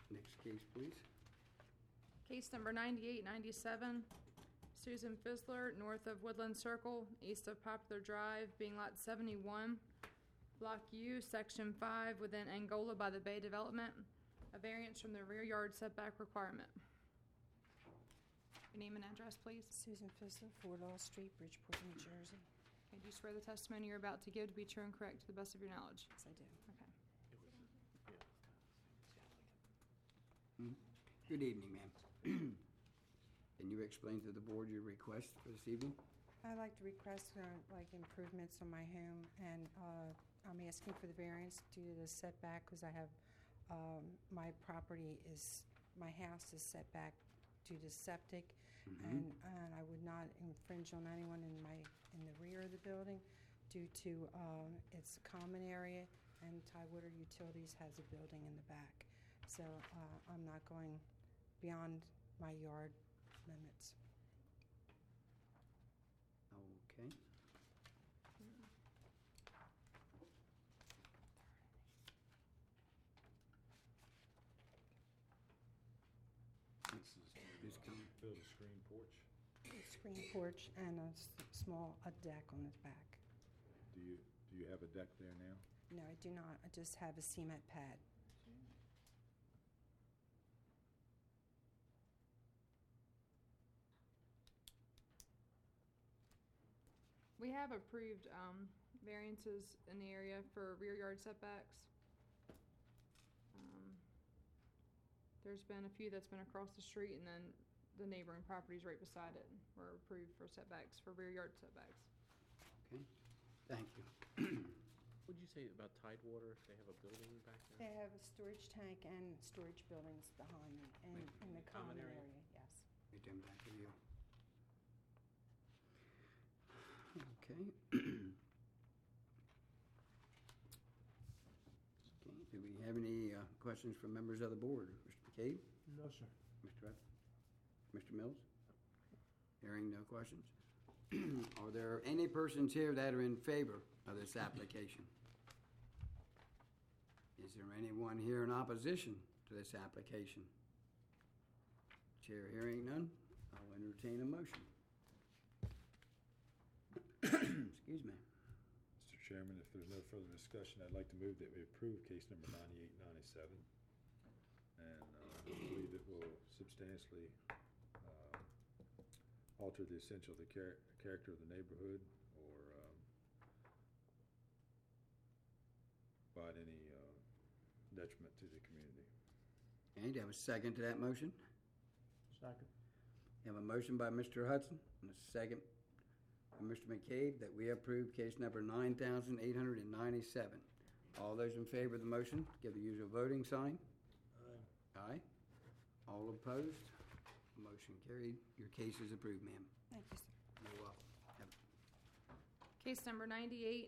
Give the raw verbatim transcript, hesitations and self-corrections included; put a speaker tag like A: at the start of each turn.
A: Next case, please.
B: Case number ninety-eight ninety-seven, Susan Fisler, north of Woodland Circle, east of Popular Drive, being lot seventy-one, Block U, Section five, within Angola by the Bay Development, a variance from the rear yard setback requirement. Your name and address, please.
C: Susan Fisler, Four Law Street, Bridgeport, New Jersey.
B: Okay, do you swear the testimony you're about to give to be true and correct to the best of your knowledge?
C: Yes, I do.
B: Okay.
A: Good evening, ma'am. Can you explain to the board your request for this evening?
C: I'd like to request uh, like improvements on my home, and uh, I'm asking for the variance due to the setback because I have um, my property is my house is set back due to septic,
A: Mm-hmm.
C: and and I would not infringe on anyone in my in the rear of the building due to um, it's a common area, and Tidewater Utilities has a building in the back, so uh, I'm not going beyond my yard limits.
A: Okay.
D: This is
A: Just
D: to
A: come.
D: build a screen porch.
C: A screen porch and a s- small a deck on the back.
D: Do you, do you have a deck there now?
C: No, I do not. I just have a cement pad.
B: We have approved um, variances in the area for rear yard setbacks. Um, There's been a few that's been across the street, and then the neighboring properties right beside it were approved for setbacks, for rear yard setbacks.
A: Okay. Thank you.
E: What did you say about Tidewater? They have a building back
C: They
E: there?
C: have a storage tank and storage buildings behind me and in the
E: Common
C: common
E: area?
C: area, yes.
A: Get them back to you. Okay. Okay, do we have any uh, questions from members of the board? Mister McCabe?
D: No, sir.
A: Mister Rupp? Mister Mills? Hearing no questions. Are there any persons here that are in favor of this application? Is there anyone here in opposition to this application? Chair hearing none, I'll entertain a motion. Excuse me.
D: Mister Chairman, if there's no further discussion, I'd like to move that we approve case number ninety-eight ninety-seven. And uh, I believe it will substantially uh, alter the essential the char- character of the neighborhood or um, provide any uh, detriment to the community.
A: Okay, do you have a second to that motion?
D: Second.
A: You have a motion by Mister Hudson and a second by Mister McCabe that we approve case number nine thousand eight hundred ninety-seven. All those in favor of the motion, give the usual voting sign.
D: Aye.
A: Aye. All opposed? Motion carried. Your case is approved, ma'am.
C: Thank you, sir.
A: You're welcome. Have-
B: Case number ninety-eight